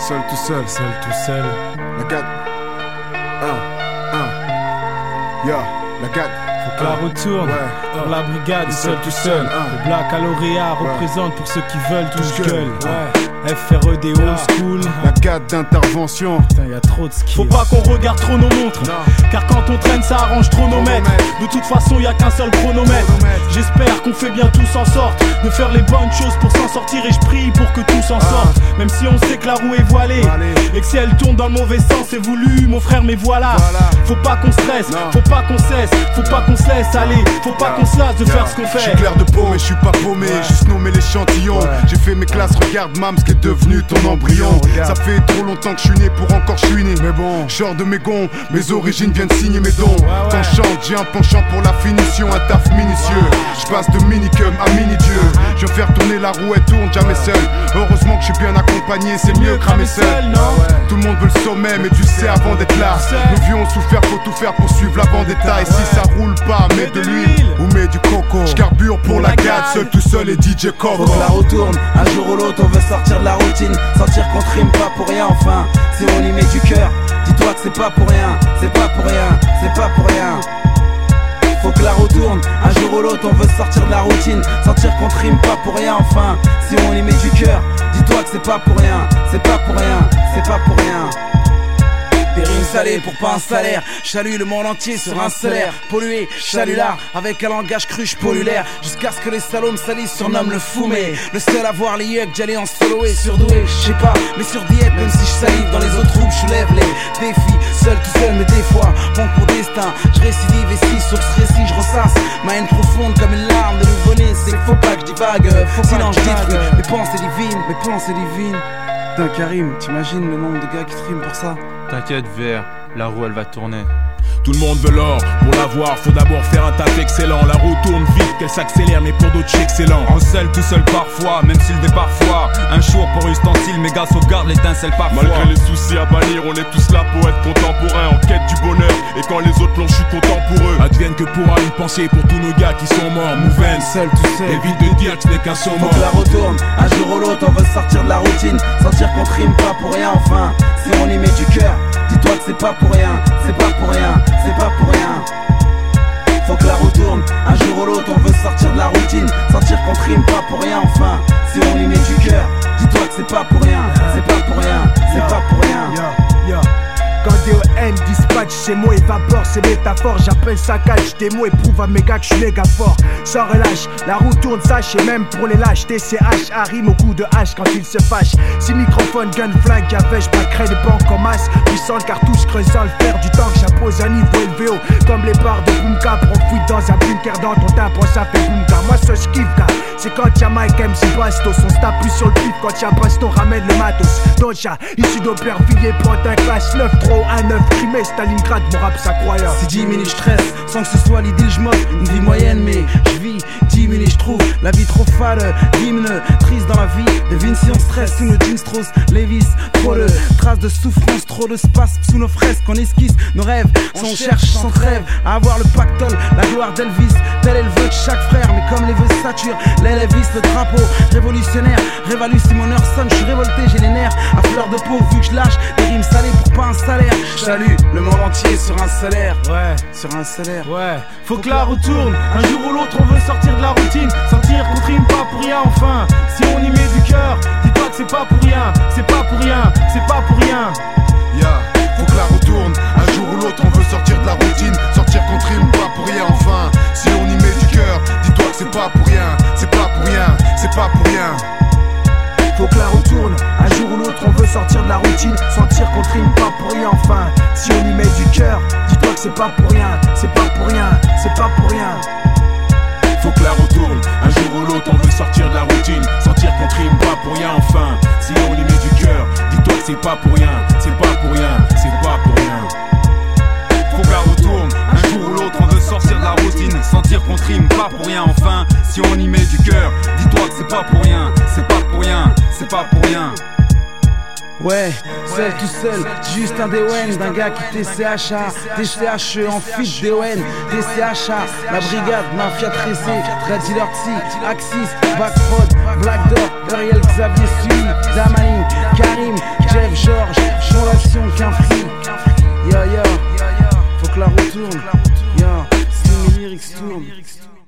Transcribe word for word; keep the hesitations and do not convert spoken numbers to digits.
Seul tout seul, seul tout seul. La gade. Un, un. Yeah, la gade. Faut que la roue tourne. Ouais. Pour la brigade, seul tout seul. Le Black à lauréat représente pour ceux qui veulent tous gueule. Ouais. F R E D old school. La gade d'intervention. Putain, y'a trop de skills. Faut pas qu'on regarde trop nos montres, non. Car quand on traîne ça arrange trop nos mètres. De toute façon y'a qu'un seul chronomètre. J'espère qu'on fait bien tous en sorte de faire les bonnes choses pour s'en sortir. Et je prie pour que tous en sortent. ah. Même si on sait que la roue est voilée, Allez. Et que si elle tourne dans le mauvais sens c'est voulu mon frère, mais voilà, voilà. Faut pas qu'on stresse, non. Faut pas qu'on cesse, faut pas qu'on se laisse aller. Faut pas yeah. qu'on se lasse de yeah. faire ce qu'on fait. J'suis clair de peau mais j'suis pas paumé, ouais. Juste nommé l'échantillon, ouais. J'ai fait mes classes, regarde mam ce qui est devenu ton embryon. Ça fait trop longtemps que je suis né pour encore je suis né. Mais bon, j'sors de mes gonds, mes origines viennent signer mes dons. Ouais, ouais. Quand chante, j'ai un penchant pour la finition, un taf minutieux. Ouais. J'passe de minicum à mini-dieu. Je viens faire tourner la roue, elle tourne jamais seule. Heureusement que je suis bien accompagné, c'est mieux cramer seul. Non ouais. Tout le monde veut le sommet, mais tu sais avant d'être là. Nos vieux ont souffert, faut tout faire pour suivre la vendetta. Et si ça roule pas, mets de l'huile ou mets du coco. J'carbure pour la gade, seul tout seul et D J Coco. Faut que la roue tourne, un jour ou l'autre on veut sortir de la routine. Sentir qu'on trime pas pour rien enfin. Si on y met du cœur, dis-toi que c'est pas pour rien. C'est pas pour rien, c'est pas pour rien. Faut que la roue tourne, un jour ou l'autre on veut sortir de la routine. Sentir qu'on trime pas pour rien enfin. Si on y met du cœur, dis-toi que c'est pas pour rien. C'est pas pour rien, c'est pas pour rien. Des rimes salées pour pas un salaire. J'salue le monde entier sur un salaire. Pollué, j'salue l'art avec un langage cru, j'pollue l'air. Jusqu'à ce que les salauds me salissent, surnomment le fou. Mais le seul à voir les yeux, j'allais en solo et surdoué. J'sais pas, mais sur diète, même si j'salive dans les autres groupes, j'soulève les défis. Seul tout seul, mais des fois, manque pour destin. J'récidive et si sur ce récit, j'ressasse ma haine profonde comme une larme de nouveau-né. C'est qu'il faut pas que j'divague, sinon j'détruis mes pensées divines, mes pensées divines. Putain Karim, t'imagines le nombre de gars qui triment pour ça? T'inquiète V R, la roue elle va tourner. Tout le monde veut l'or, pour l'avoir faut d'abord faire un taf excellent. La roue tourne vite, qu'elle s'accélère mais pour d'autres je suis excellent. En seul, tout seul parfois, même si le départ foire. Un jour pour ustensile, méga sauvegarde l'étincelle parfois. Malgré les soucis à bannir, on est tous là pour être contemporains. En quête du bonheur, et quand les autres l'ont, je suis content pour eux. Advienne que pourra une pensée pour tous nos gars qui sont morts. Mouven, seul, tout seul, évite de dire que ce n'est qu'un saut mort. Faut que la roue tourne, un jour ou l'autre on veut sortir de la routine. Sentir qu'on trime pas pour rien enfin. Si on y met du cœur, dis-toi que c'est pas pour rien. C'est pas pour rien, c'est pas pour rien. Faut que la roue tourne, un jour ou l'autre on veut sortir de la routine. Sentir qu'on trime pas pour rien enfin. Si on y met du cœur, dis-toi que c'est pas pour rien. C'est pas pour rien, c'est pas pour rien. Yeah, yeah. Quand D O N dispatch, ces mots évaporent, ces métaphores, j'appelle ça catch. Des mots éprouvent à mes gars que je suis méga fort. Sans relâche, la roue tourne, sache, et même pour les lâches. T C H arrive au coup de hache quand ils se fâchent. Si microphone, gun, flingue, y'avais-je pas créé de banque en masse. Puissante cartouche creusant le fer du temps que j'impose un niveau élevé haut. Comme les barres de Boomka, profite dans un bunker dans ton timbre, ça fait Boomka. Moi ce je kiffe, gars, c'est quand y'a Mike M C Bastos. On se tape plus sur le pif quand y'a Baston, ramène le matos. Doncha, ici d'Aubervilliers, pointe un classe neuf, trop un neuf, crimé, Stalingrad, mon rap c'est incroyable. C'est dix minutes stress, sans que ce soit l'idylle, j'm'offre une vie moyenne, mais je vis dix minutes, j'trouve la vie trop fade, hymne, triste dans la vie. Devine si on stresse sous nos jeans Strauss, Levis, trop de traces de souffrance, trop de spasmes sous nos fresques, on esquisse nos rêves, on, on cherche sans trêve à avoir le pactole, la gloire d'Elvis, tel est le vœu de chaque frère, mais comme les vœux saturent, l'Elvis, le drapeau, révolutionnaire, révalue Simonnerson, je suis révolté, j'ai les nerfs à fleur de peau, vu que je lâche des rimes salées pour pas un salaire. Salut le monde entier sur un salaire. Ouais, sur un salaire. Ouais, faut, faut que la roue tourne. Un jour ou l'autre on veut sortir de la routine. Sentir qu'on trime pas pour rien enfin. Si on y met du cœur, dis-toi que c'est pas pour rien. C'est pas pour rien, c'est pas pour rien. Yeah, faut que la roue tourne. Un jour ou l'autre on veut sortir de la routine. Sortir qu'on trime pas pour rien enfin. Si on y met du cœur, dis-toi que c'est pas pour rien. C'est pas pour rien, c'est pas pour rien. Faut que la roue tourne, un jour ou l'autre on veut sortir de la routine. Sentir qu'on trime pas pour rien enfin. Si on y met du cœur, dis-toi que c'est pas pour rien. C'est pas pour rien, c'est pas pour rien. Faut que la roue tourne, un jour ou l'autre on veut sortir de la routine. Sentir qu'on trime pas pour rien enfin. Si on y met du cœur, dis-toi que c'est pas pour rien. C'est pas pour rien, c'est pas pour rien. Faut que la roue tourne, un jour ou l'autre on veut sortir de la routine. Sentir qu'on trime pas pour rien enfin. Si on y met du cœur, dis-toi que c'est pas pour rien. C'est pas pour rien, c'est pas pour rien. Ouais, seul tout seul, juste un D O N d'un gars qui T C H A, T C H E en fit D O N, T C H A, la brigade, mafia tressée, Red Dealer Xi, Axis, Backroad, Black Door, Uriel Xavier Sui, Damani, Karim, Jeff, tourne. Yeah, si mes lyrics tournent.